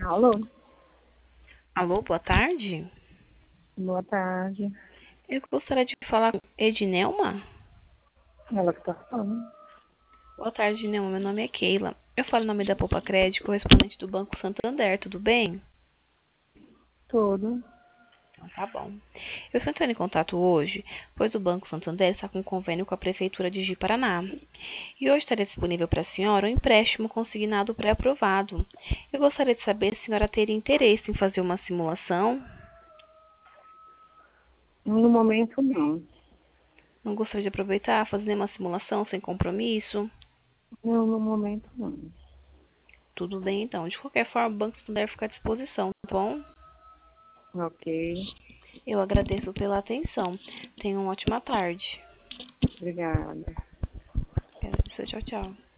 Alô, Alô, boa tarde. boa tarde. Eu gostaria de falar com Ednelma. Ela que tá falando. Boa tarde, Ednelma. Meu nome é Keila. Eu falo em nome da Poupa Crédito, correspondente do Banco Santander. Tudo bem? Tudo. Então, tá bom. Eu estou entrando em contato hoje, pois o Banco Santander está com um convênio com a Prefeitura de Ji-Paraná. E hoje estaria disponível para a senhora um empréstimo consignado pré-aprovado. Eu gostaria de saber se a senhora teria interesse em fazer uma simulação. No momento, não. Não gostaria de aproveitar, fazer uma simulação sem compromisso? Não, no momento, não. Tudo bem, então. De qualquer forma, o Banco Santander fica à disposição, tá bom? Ok. Eu agradeço pela atenção. Tenha uma ótima tarde. Obrigada. Agradeço. Tchau, tchau.